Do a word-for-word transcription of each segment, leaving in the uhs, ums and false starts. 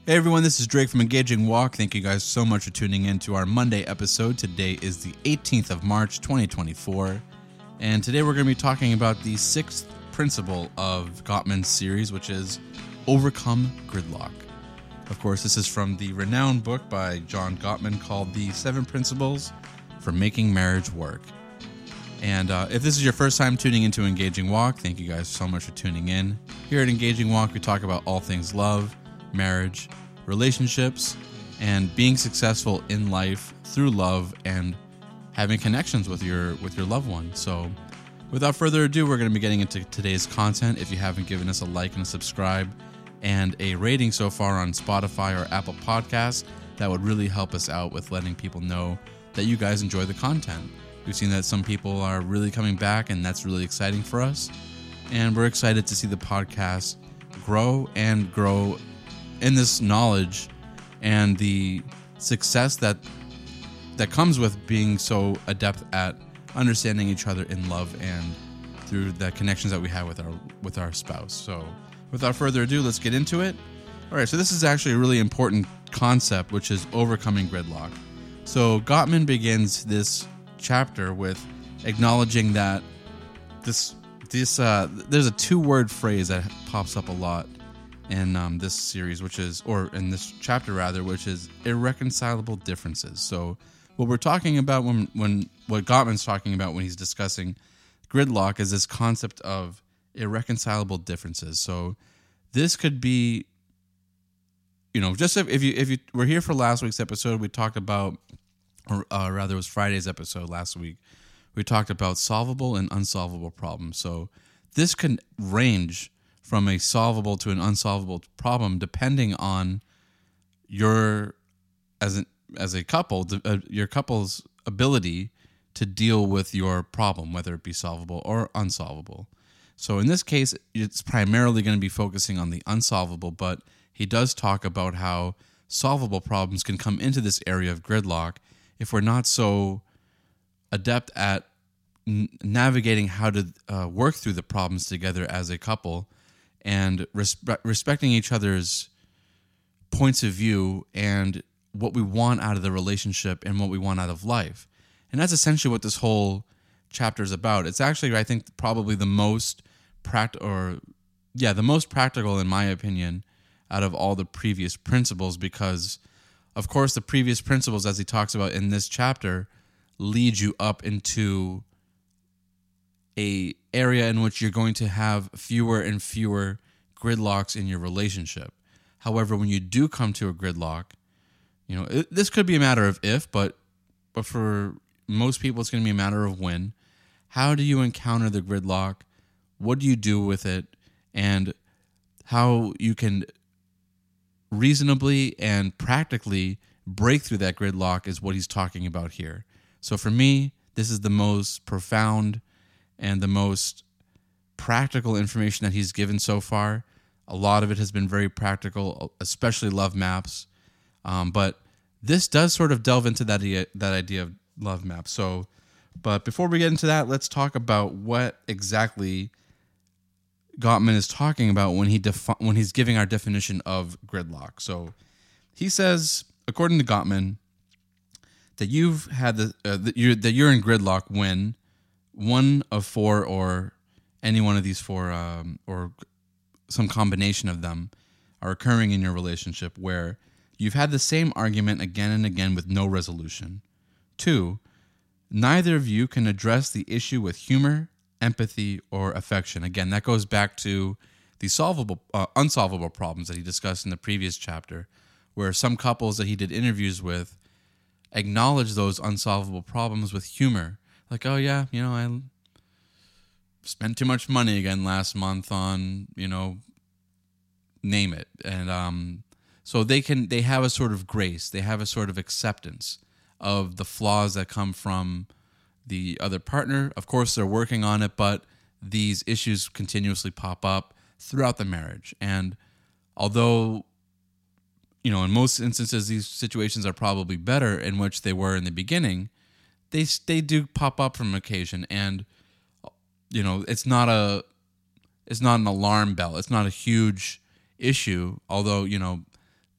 Hey everyone, this is Drake from Engaging Walk. Thank you guys so much for tuning in to our Monday episode. Today is the eighteenth of March, twenty twenty-four. And today we're going to be talking about the sixth principle of Gottman's series, which is Overcome Gridlock. Of course, this is from the renowned book by John Gottman called The Seven Principles for Making Marriage Work. And uh, if this is your first time tuning into Engaging Walk, thank you guys so much for tuning in. Here at Engaging Walk, we talk about all things love, marriage, relationships, and being successful in life through love and having connections with your with your loved one. So without further ado, we're going to be getting into today's content. If you haven't given us a like and a subscribe and a rating so far on Spotify or Apple Podcasts, that would really help us out with letting people know that you guys enjoy the content. We've seen that some people are really coming back, and that's really exciting for us. And we're excited to see the podcast grow and grow in this knowledge and the success that that comes with being so adept at understanding each other in love and through the connections that we have with our with our spouse. So without further ado, let's get into it. All right, so this is actually a really important concept, which is overcoming gridlock. So Gottman begins this chapter with acknowledging that this this uh, there's a two-word phrase that pops up a lot in um, this series, which is, or in this chapter rather, which is irreconcilable differences. So what we're talking about when, when what Gottman's talking about when he's discussing gridlock is this concept of irreconcilable differences. So this could be, you know, just if, if you if you were here for last week's episode, we talked about, or uh, rather it was Friday's episode last week, we talked about solvable and unsolvable problems. So this can range from a solvable to an unsolvable problem, depending on your, as an as a couple, the, uh, your couple's ability to deal with your problem, whether it be solvable or unsolvable. So in this case, it's primarily going to be focusing on the unsolvable, but he does talk about how solvable problems can come into this area of gridlock if we're not so adept at n- navigating how to uh, work through the problems together as a couple, and respe- respecting each other's points of view and what we want out of the relationship and what we want out of life. And that's essentially what this whole chapter is about. It's actually, I think, probably the most pract- or yeah, the most practical, in my opinion, out of all the previous principles, because, of course, the previous principles, as he talks about in this chapter, lead you up into a area in which you're going to have fewer and fewer gridlocks in your relationship. However, when you do come to a gridlock, you know, it, this could be a matter of if, but but for most people, it's going to be a matter of when. How do you encounter the gridlock? What do you do with it? And how you can reasonably and practically break through that gridlock is what he's talking about here. So for me, this is the most profound and the most practical information that he's given so far. A lot of it has been very practical, especially love maps. Um, but this does sort of delve into that idea, that idea of love maps. So, but before we get into that, let's talk about what exactly Gottman is talking about when he defi- when he's giving our definition of gridlock. So he says, according to Gottman, that you've had the uh, that you're that you're in gridlock when one of four, or any one of these four, um, or some combination of them, are occurring in your relationship, where you've had the same argument again and again with no resolution. Two, neither of you can address the issue with humor, empathy, or affection. Again, that goes back to the solvable, uh, unsolvable problems that he discussed in the previous chapter, where some couples that he did interviews with acknowledge those unsolvable problems with humor. Like, oh yeah, you know, I spent too much money again last month on, you know, name it. And um, so they can, they have a sort of grace, they have a sort of acceptance of the flaws that come from the other partner. Of course, they're working on it, but these issues continuously pop up throughout the marriage. And although, you know, in most instances, these situations are probably better in which they were in the beginning, they they do pop up from occasion, and you know, it's not a it's not an alarm bell. It's not a huge issue, although, you know,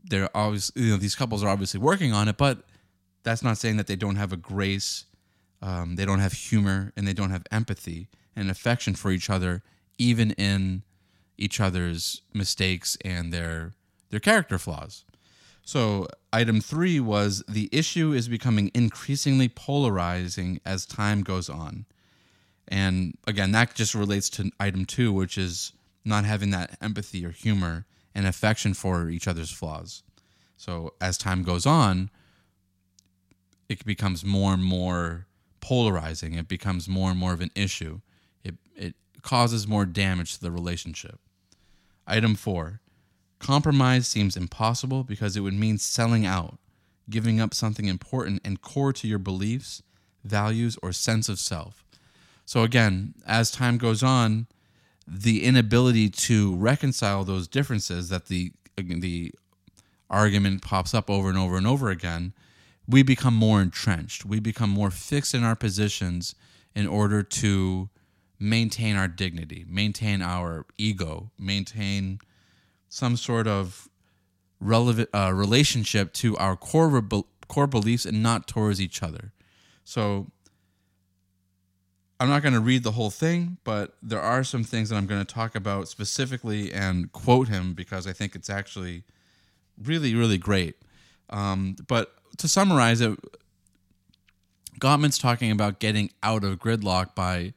they're always, you know, these couples are obviously working on it, but that's not saying that they don't have a grace, um, they don't have humor, and they don't have empathy and affection for each other, even in each other's mistakes and their their character flaws. So item three was the issue is becoming increasingly polarizing as time goes on. And again, that just relates to item two, which is not having that empathy or humor and affection for each other's flaws. So as time goes on, it becomes more and more polarizing. It becomes more and more of an issue. It it causes more damage to the relationship. Item four, compromise seems impossible because it would mean selling out, giving up something important and core to your beliefs, values, or sense of self. So again, as time goes on, the inability to reconcile those differences that the the argument pops up over and over and over again, we become more entrenched. We become more fixed in our positions in order to maintain our dignity, maintain our ego, maintain some sort of relevant uh, relationship to our core core beliefs and not towards each other. So I'm not going to read the whole thing, but there are some things that I'm going to talk about specifically and quote him because I think it's actually really, really great. Um, but to summarize it, Gottman's talking about getting out of gridlock by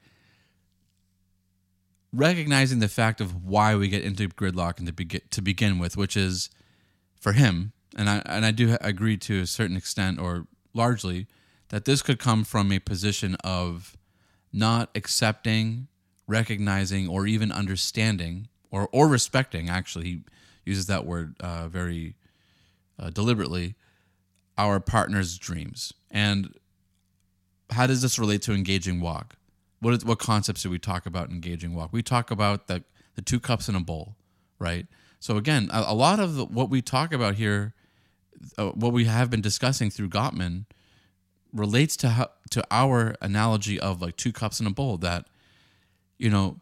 recognizing the fact of why we get into gridlock and to, be- to begin with, which is for him, and I and I do agree to a certain extent or largely, that this could come from a position of not accepting, recognizing, or even understanding, or, or respecting, actually, he uses that word uh, very uh, deliberately, our partner's dreams. And how does this relate to engaging walk? What is, what concepts do we talk about in engaging walk? We talk about the, the two cups in a bowl, right? So again, a, a lot of the, what we talk about here, uh, what we have been discussing through Gottman, relates to how, to our analogy of like two cups in a bowl. That, you know,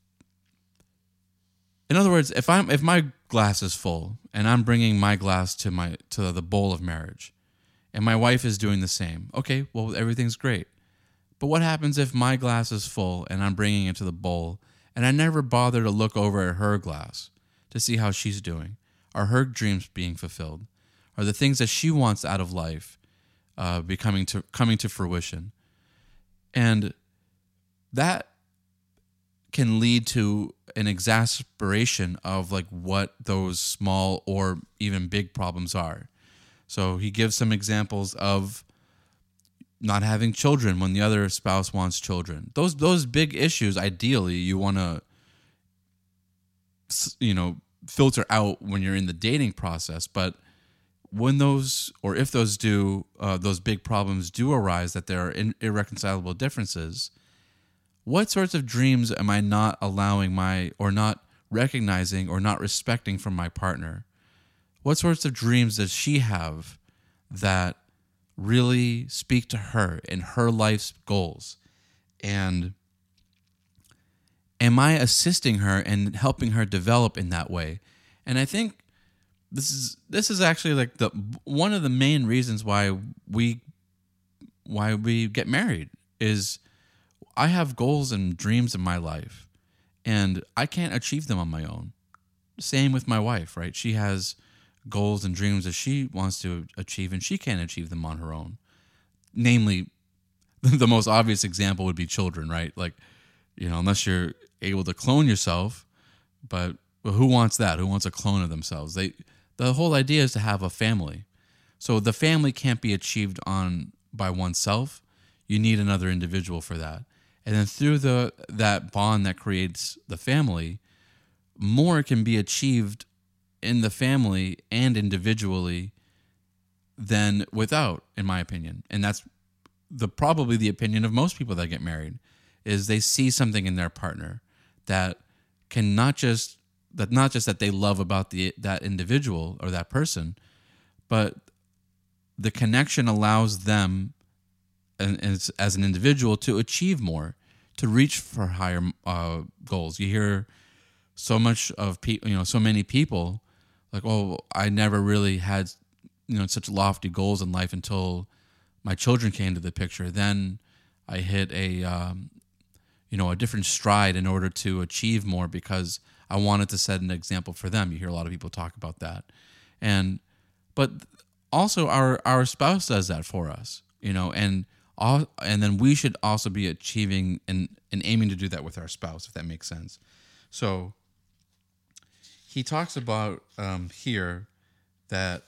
in other words, if I'm if my glass is full and I'm bringing my glass to my to the bowl of marriage, and my wife is doing the same, okay, well, everything's great. But what happens if my glass is full and I'm bringing it to the bowl and I never bother to look over at her glass to see how she's doing? Are her dreams being fulfilled? Are the things that she wants out of life uh, becoming to coming to fruition? And that can lead to an exasperation of like what those small or even big problems are. So he gives some examples of not having children when the other spouse wants children. Those those big issues, ideally, you want to, you know, filter out when you're in the dating process. But when those, or if those do, uh, those big problems do arise, that there are in, irreconcilable differences, what sorts of dreams am I not allowing my, or not recognizing, or not respecting from my partner? What sorts of dreams does she have that really speak to her and her life's goals? And am I assisting her and helping her develop in that way? And I think this is this is actually like the one of the main reasons why we why we get married is I have goals and dreams in my life and I can't achieve them on my own. Same with my wife, right? She has goals and dreams that she wants to achieve and she can't achieve them on her own. Namely, the most obvious example would be children, right? Like, you know, unless you're able to clone yourself, but well, who wants that? Who wants a clone of themselves? They, the whole idea is to have a family. So the family can't be achieved on by oneself. You need another individual for that. And then through the that bond that creates the family, more can be achieved in the family and individually than without, in my opinion. And that's the probably the opinion of most people that get married, is they see something in their partner that can not just that not just that they love about the that individual or that person, but the connection allows them and, and as an individual to achieve more, to reach for higher uh, goals. You hear so much of people, you know, so many people like, oh, I never really had, you know, such lofty goals in life until my children came to the picture. Then I hit a, um, you know, a different stride in order to achieve more because I wanted to set an example for them. You hear a lot of people talk about that. And, but also our, our spouse does that for us, you know, and all, and then we should also be achieving and, and aiming to do that with our spouse, if that makes sense. So he talks about um, here that,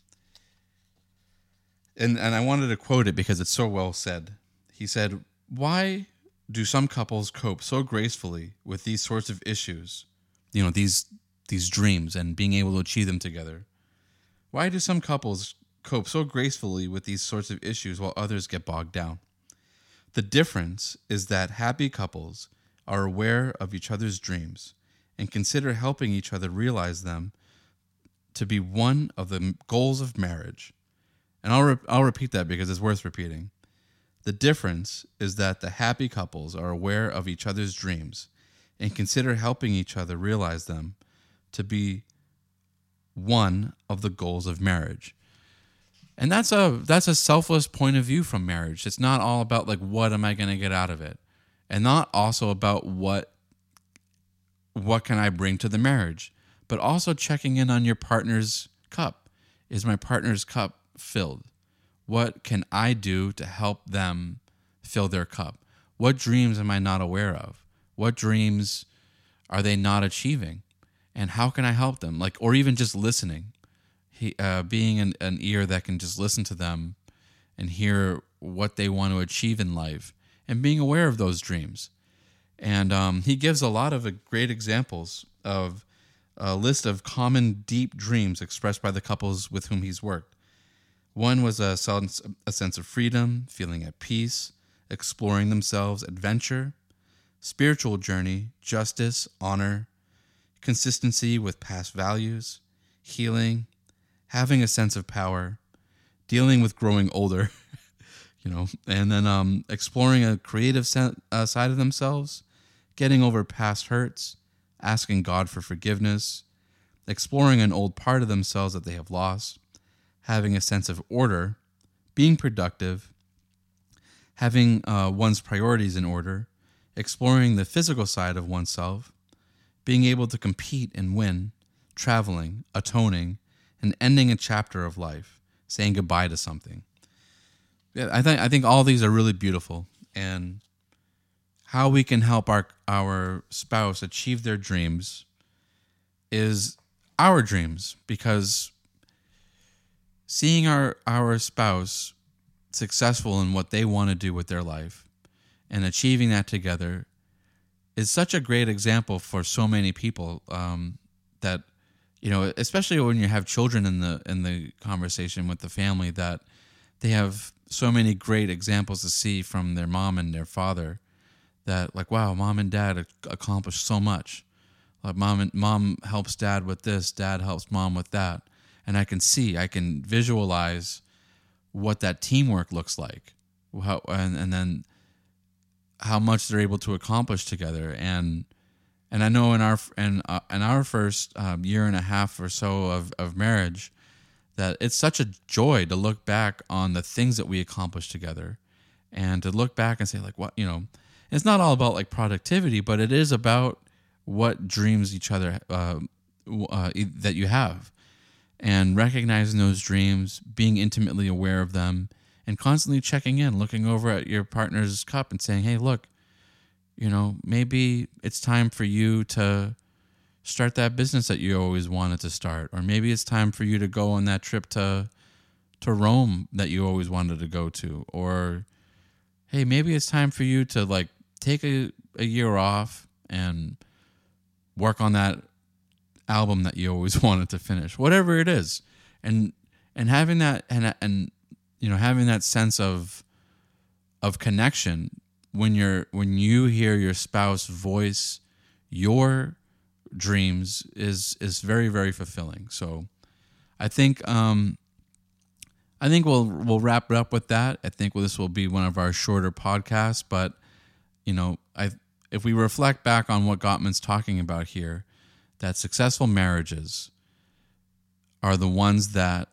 and, and I wanted to quote it because it's so well said. He said, "Why do some couples cope so gracefully with these sorts of issues, you know, these these dreams and being able to achieve them together? Why do some couples cope so gracefully with these sorts of issues while others get bogged down? The difference is that happy couples are aware of each other's dreams and consider helping each other realize them to be one of the goals of marriage." And I'll re- I'll repeat that because it's worth repeating. The difference is that the happy couples are aware of each other's dreams and consider helping each other realize them to be one of the goals of marriage. And that's a that's a selfless point of view from marriage. It's not all about like what am I going to get out of it, and not also about what what can I bring to the marriage, but also checking in on your partner's cup. Is my partner's cup filled? What can I do to help them fill their cup? What dreams am I not aware of? What dreams are they not achieving? And how can I help them? Like, or even just listening, he, uh, being an, an ear that can just listen to them and hear what they want to achieve in life and being aware of those dreams. And um, he gives a lot of uh, great examples of a list of common deep dreams expressed by the couples with whom he's worked. One was a sense, a sense of freedom, feeling at peace, exploring themselves, adventure, spiritual journey, justice, honor, consistency with past values, healing, having a sense of power, dealing with growing older, you know, and then um, exploring a creative sen- uh, side of themselves, getting over past hurts, asking God for forgiveness, exploring an old part of themselves that they have lost, having a sense of order, being productive, having uh, one's priorities in order, exploring the physical side of oneself, being able to compete and win, traveling, atoning, and ending a chapter of life, saying goodbye to something. Yeah, I think I think all these are really beautiful, and how we can help our our spouse achieve their dreams is our dreams, because seeing our, our spouse successful in what they want to do with their life and achieving that together is such a great example for so many people, um, that, you know, especially when you have children in the in the conversation with the family, that they have so many great examples to see from their mom and their father, that like, wow, mom and dad accomplished so much. Like mom and mom helps dad with this, dad helps mom with that. And I can see, I can visualize what that teamwork looks like, how, and, and then how much they're able to accomplish together. And and I know in our in, uh, in our first um, year and a half or so of, of marriage, that it's such a joy to look back on the things that we accomplished together, and to look back and say like, what, you know, it's not all about like productivity, but it is about what dreams each other uh, uh, that you have. And recognizing those dreams, being intimately aware of them, and constantly checking in, looking over at your partner's cup and saying, hey, look, you know, maybe it's time for you to start that business that you always wanted to start. Or maybe it's time for you to go on that trip to to Rome that you always wanted to go to. Or, hey, maybe it's time for you to like take a, a year off and work on that album that you always wanted to finish, whatever it is. And and having that and and you know having that sense of of connection when you're when you hear your spouse voice your dreams is is very, very fulfilling. So I think um I think we'll we'll wrap it up with that. I think well, this will be one of our shorter podcasts, but you know, I if we reflect back on what Gottman's talking about here, that successful marriages are the ones that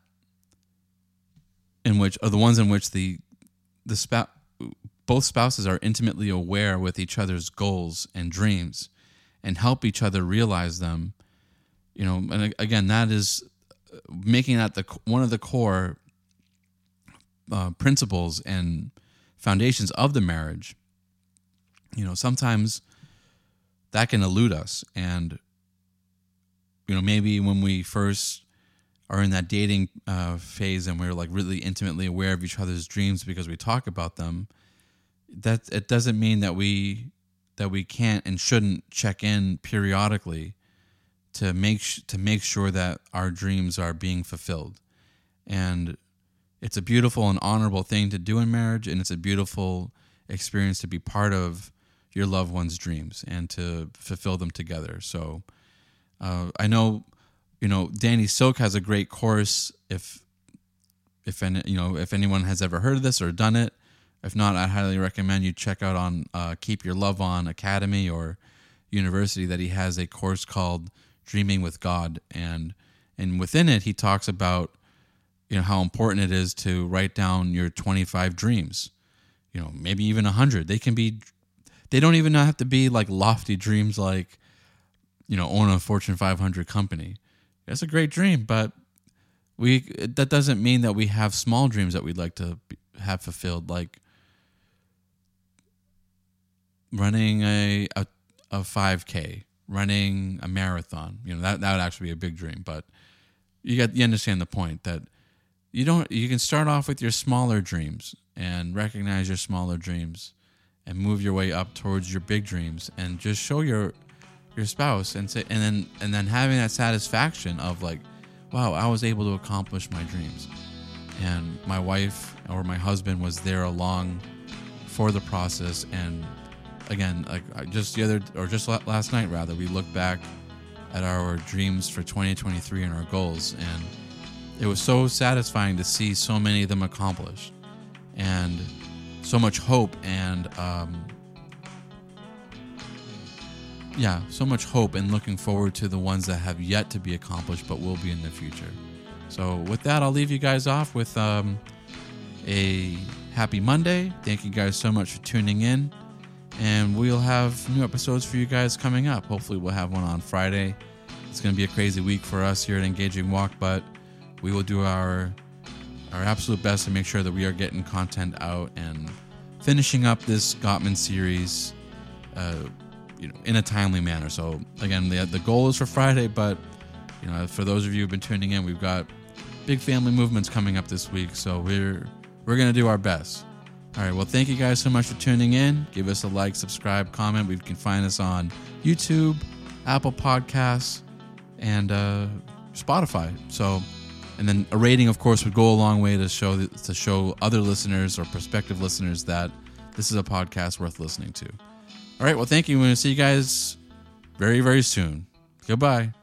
in which are the ones in which the the spouse both spouses are intimately aware with each other's goals and dreams and help each other realize them. You know, and again, that is making that the one of the core uh, principles and foundations of the marriage. You know, sometimes that can elude us, and you know, maybe when we first are in that dating uh, phase and we're like really intimately aware of each other's dreams because we talk about them, that it doesn't mean that we that we can't and shouldn't check in periodically to make sh- to make sure that our dreams are being fulfilled. And it's a beautiful and honorable thing to do in marriage, and it's a beautiful experience to be part of your loved one's dreams and to fulfill them together. So uh, I know, you know, Danny Silk has a great course. If if any, you know, if anyone has ever heard of this or done it, if not, I highly recommend you check out on uh, Keep Your Love On Academy or University that he has a course called Dreaming with God, and and within it he talks about, you know, how important it is to write down your twenty-five dreams. You know, maybe even one hundred. They can be, they don't even have to be like lofty dreams like, you know, own a Fortune five hundred company. That's a great dream, but we that doesn't mean that we have small dreams that we'd like to have fulfilled, like running a a, a five K, running a marathon. You know, that that would actually be a big dream, but you got you understand the point that you don't you can start off with your smaller dreams and recognize your smaller dreams and move your way up towards your big dreams, and just show your your spouse and say and then and then having that satisfaction of like, wow, I was able to accomplish my dreams, and my wife or my husband was there along for the process. And again, like just the other or just last night rather, we looked back at our dreams for twenty twenty-three and our goals, and it was so satisfying to see so many of them accomplished, and so much hope and um, yeah, so much hope, and looking forward to the ones that have yet to be accomplished but will be in the future. So with that, I'll leave you guys off with um, a happy Monday. Thank you guys so much for tuning in, and we'll have new episodes for you guys coming up. Hopefully we'll have one on Friday. It's going to be a crazy week for us here at Engaging Walk, but we will do our our absolute best to make sure that we are getting content out and finishing up this Gottman series uh, you know, in a timely manner. So again, the the goal is for Friday, but you know, for those of you who've been tuning in, we've got big family movements coming up this week, so we're we're going to do our best. All right, well, thank you guys so much for tuning in. Give us a like, subscribe, comment. We can find us on YouTube, Apple Podcasts, and uh, Spotify. So, and then a rating, of course, would go a long way to show to show other listeners or prospective listeners that this is a podcast worth listening to. All right, well, thank you. We're going to see you guys very, very soon. Goodbye.